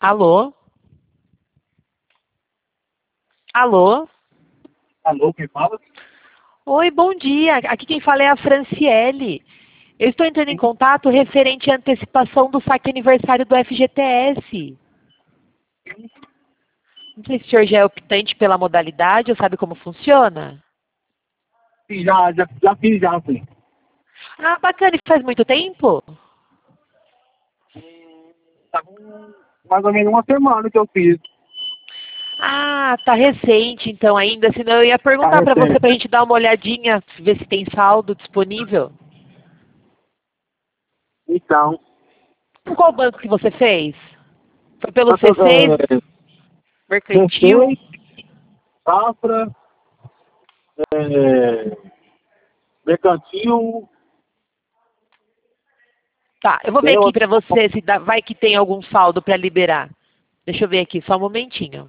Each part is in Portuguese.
Alô? Alô? Alô, quem fala? Oi, bom dia. Aqui quem fala é a Franciele. Eu estou entrando em contato referente à antecipação do saque aniversário do FGTS. Não sei se o senhor já é optante pela modalidade ou sabe como funciona. Sim, já fiz já, sim. Ah, bacana. E faz muito tempo? Tá com mais ou menos uma semana que eu fiz. Ah, tá recente então ainda. Senão eu ia Tá perguntar para você recente. para a gente dar uma olhadinha, ver se tem saldo disponível. Então, Com qual banco que você fez? Foi pelo tá todo, C6, Mercantil? Recém, Safra, é, Mercantil, Tá, eu vou ver tem aqui outro. pra você se vai que tem algum saldo pra liberar. Deixa eu ver aqui, só um momentinho.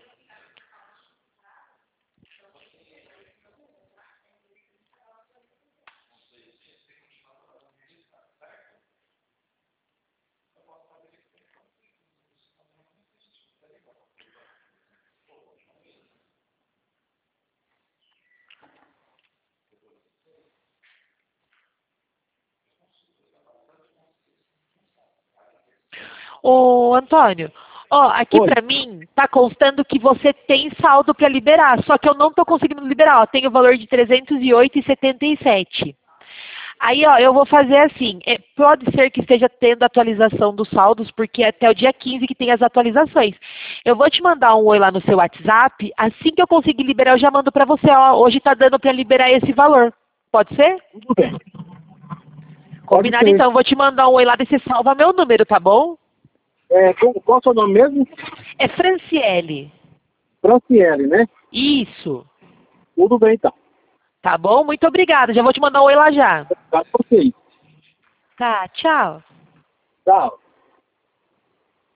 Ô, Antônio, ó, aqui Oi. pra mim tá constando que você tem saldo pra liberar, só que eu não tô conseguindo liberar, ó, tem o valor de 308,77. Aí, ó, eu vou fazer assim, pode ser que esteja tendo atualização dos saldos, porque é até o dia 15 que tem as atualizações. Eu vou te mandar um oi lá no seu WhatsApp, assim que eu conseguir liberar, eu já mando pra você, ó, hoje tá dando pra liberar esse valor. Pode ser? Tudo bem. Pode Combinado ser. então, vou te mandar um oi lá e você salva meu número, tá bom? Qual é o seu nome mesmo? É Franciele. Franciele, né? Isso. Tudo bem, então. Tá bom? Muito obrigada. Já vou te mandar um oi lá já. Tá, ok. Tá, tchau. Tchau.